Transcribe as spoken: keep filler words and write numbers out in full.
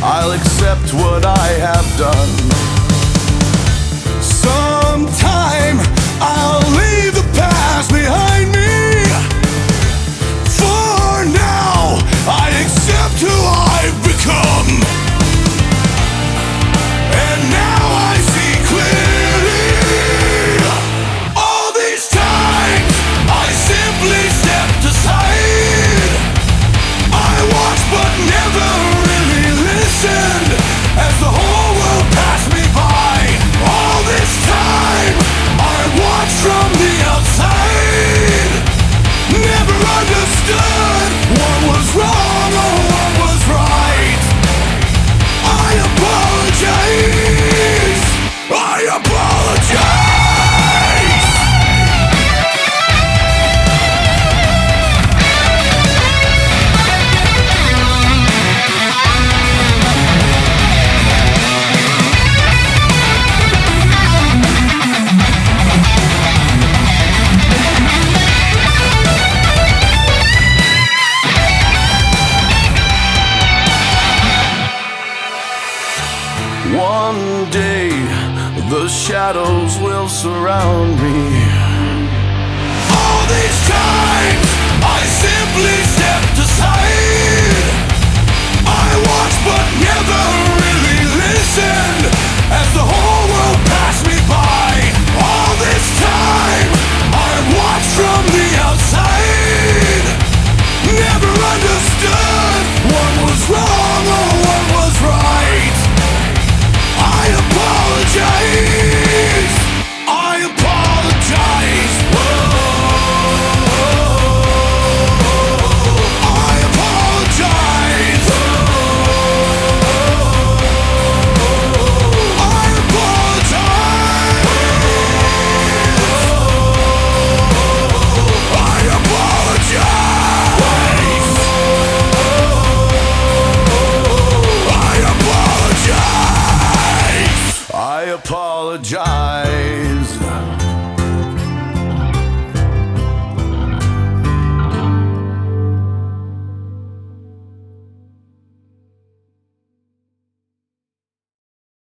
I'll accept what I have done. Sometime I'll leave the past behind me. For now, I accept who I've become. And now I see clearly. All these times I simply stepped aside. I watched but never really listened as the whole world passed me by. All this time I watched from the outside. Never understood what was wrong or what was right. I apologize. I apologize. One day the shadows will surround me. All these times I simply stepped aside. I watched but never really listened as the whole world passed me by. All this time I watched from the outside. Never understood what was wrong or what was right. I apologize. I apologize. Whoa. I apologize. Whoa. I apologize. Whoa. I apologize. I apologize. I apologize.